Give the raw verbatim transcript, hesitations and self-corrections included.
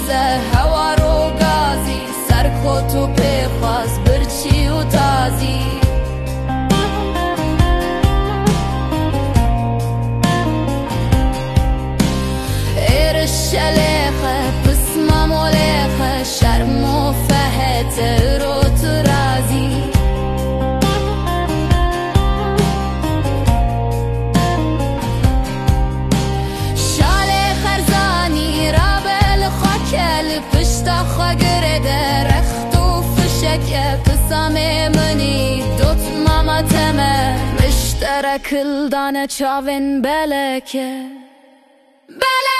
زه هوا رو گازی سر کت و پیخواز برچی و تازی ایر شلیخه پسما مولیخه شرم و فهت رو ترازی پسامه منی دوت ماما تمه مشترک الدانه چاوین بلکه بله